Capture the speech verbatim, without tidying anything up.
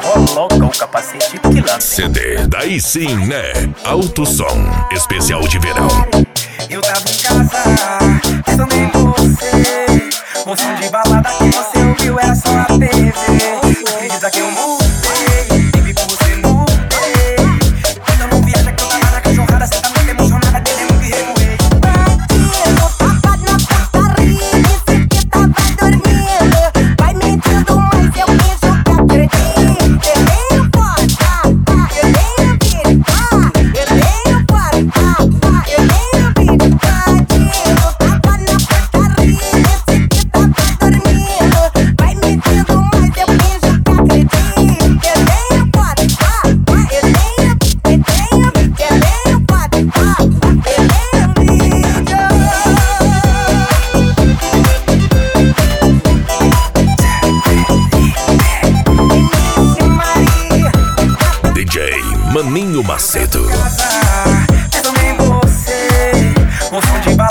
coloca o capacete que lá C D, daí sim, né? Alto Som, especial de verão. eu tava em casa, pensando em você. O som de balada que você ouviu era só a T V. Acredita que eu mudei, baby, por você mudei. Quando não viaja que eu tava na cachorrada, cê tá muito emocionada, querendo que remoer. Bandido, tava na putaria, disse que tava dormindo. Vai mentindo, mas eu finjo que acredito. Eu tenho foto, eu tenho vídeo, eu tenho foto, eu tenho vídeo. Bandido, tava na putaria, disse que tava dormindo. Vai mentindo, mas eu finjo que acredito. Eu tenho foto, eu tenho, eu tenho, eu tenho foto, eu tenho vídeo. D J Maninho Macedo. Pensando em você, o som de balada